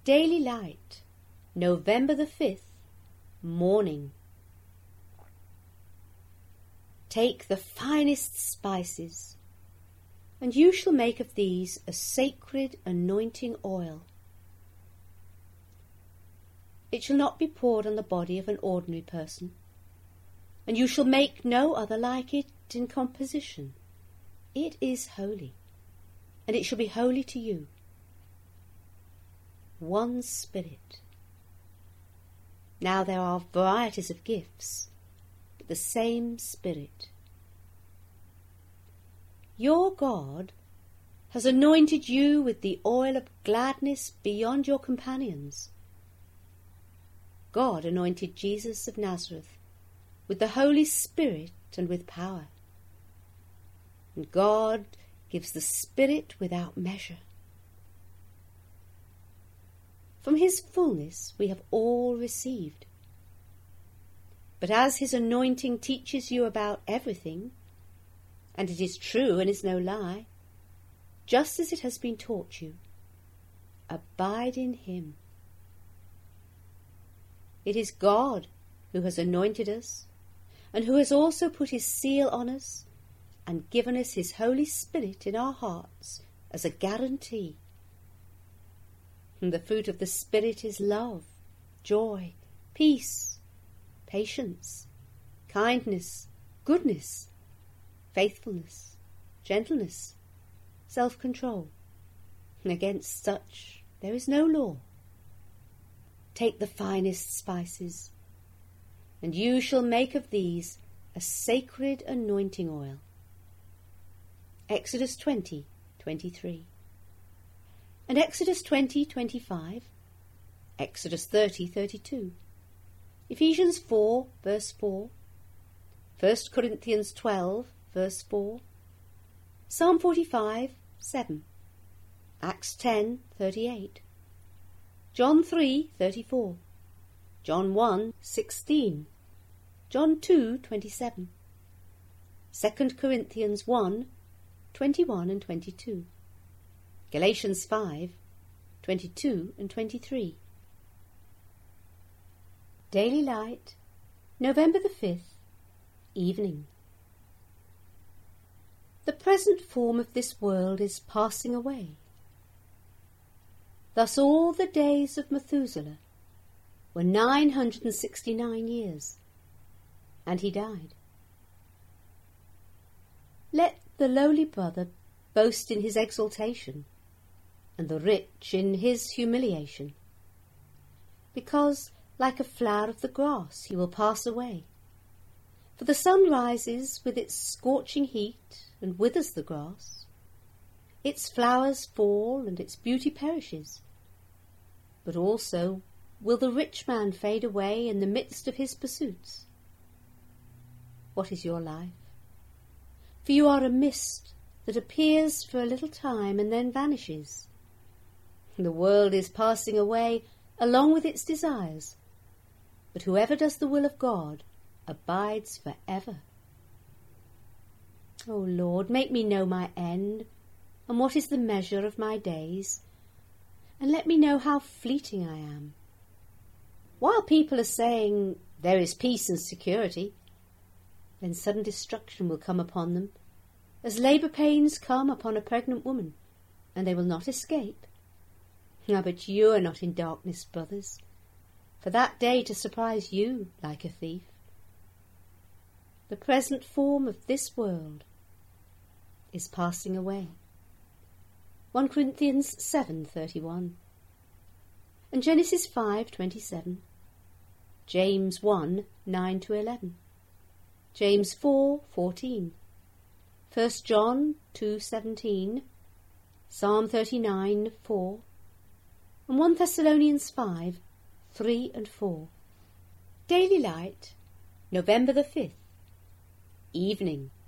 Daily Light, November the 5th, Morning. Take the finest spices, and you shall make of these a sacred anointing oil. It shall not be poured on the body of an ordinary person, and you shall make no other like it in composition. It is holy, and it shall be holy to you. One Spirit. Now there are varieties of gifts, but the same Spirit. Your God has anointed you with the oil of gladness beyond your companions. God anointed Jesus of Nazareth with the Holy Spirit and with power. And God gives the Spirit without measure. From his fullness we have all received. But as his anointing teaches you about everything, and it is true and is no lie, just as it has been taught you, abide in him. It is God who has anointed us, and who has also put his seal on us, and given us his Holy Spirit in our hearts as a guarantee. And the fruit of the Spirit is love, joy, peace, patience, kindness, goodness, faithfulness, gentleness, self-control. And against such there is no law. Take the finest spices, and you shall make of these a sacred anointing oil. Exodus 20:23. And Exodus 20:25, Exodus 30:32, Ephesians 4 verse 4, 1 Corinthians 12 verse 4, Psalm 45:7, Acts 10:38, John 3:34, John 1:16, John 2:27, 2 Corinthians 1:21 and 22. Galatians 5:22 and 23. Daily Light, November the 5th, Evening. The present form of this world is passing away. Thus all the days of Methuselah were 969 years, and he died. Let the lowly brother boast in his exaltation, and the rich in his humiliation, because, like a flower of the grass, he will pass away. For the sun rises with its scorching heat and withers the grass. Its flowers fall and its beauty perishes. But also will the rich man fade away in the midst of his pursuits. What is your life? For you are a mist that appears for a little time and then vanishes. The world is passing away along with its desires, but whoever does the will of God abides for ever. O Lord, make me know my end, and what is the measure of my days, and let me know how fleeting I am. While people are saying, there is peace and security, then sudden destruction will come upon them, as labour pains come upon a pregnant woman, and they will not escape. Ah, but you are not in darkness, brothers, for that day to surprise you like a thief. The present form of this world is passing away. 1 Corinthians 7:31, and Genesis 5:27, James 1:9-11, James 4:14, 1 John 2:17, Psalm 39:4, and 1 Thessalonians 5:3 and 4. Daily Light, November the 5th, Evening.